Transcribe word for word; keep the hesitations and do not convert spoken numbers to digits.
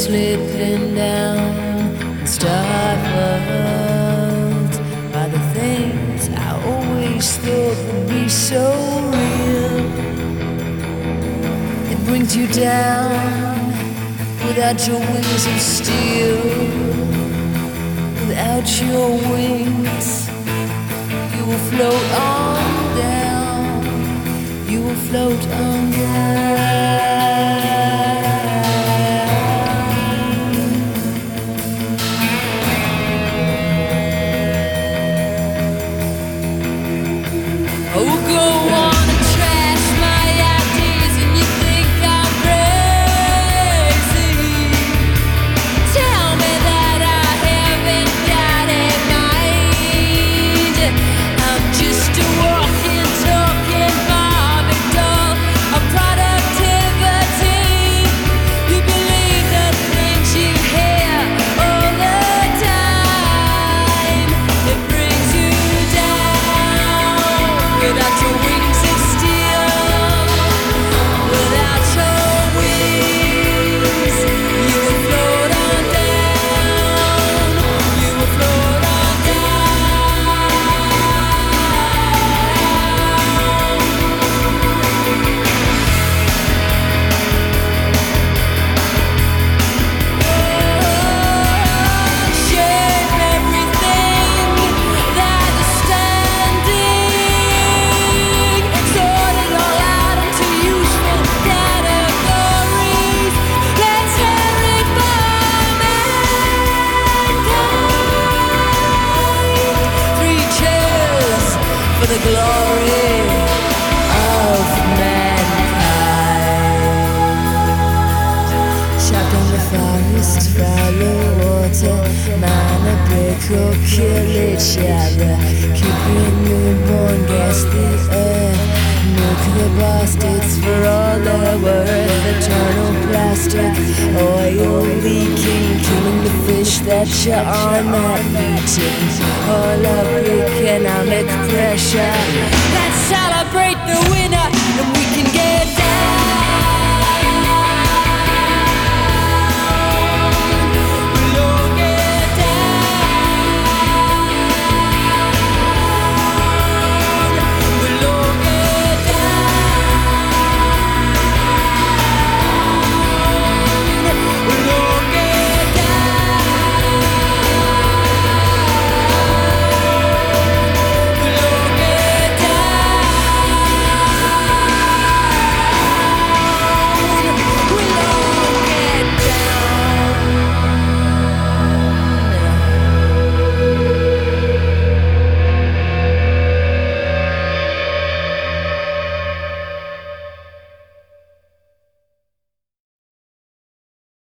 slipping down and stifled by the things I always thought would be so real. It brings you down without your wings of steel. Without your wings, you will float on down. You will float on down. Oh, go on and trash my ideas, and you think I'm crazy. Tell me that I haven't got a mind. I'm just a walking, talking Barbie doll of productivity. You believe the things you hear all the time. It brings you down without your wings of steel. Without your wings, you will float on down. You will float on down. Shape everything that is standing. Sort it all out into useful categories. Let's hear it for mankind. Three cheers for the glory of mankind. Shot on the forest, follow water. Man a break or kill each other. Keeping newborn gas the earth. Nuclear bastards for all their worth. Eternal plastic, oil leaking. Killing the fish that you are not eating. All of economic pressure that celebrate the win.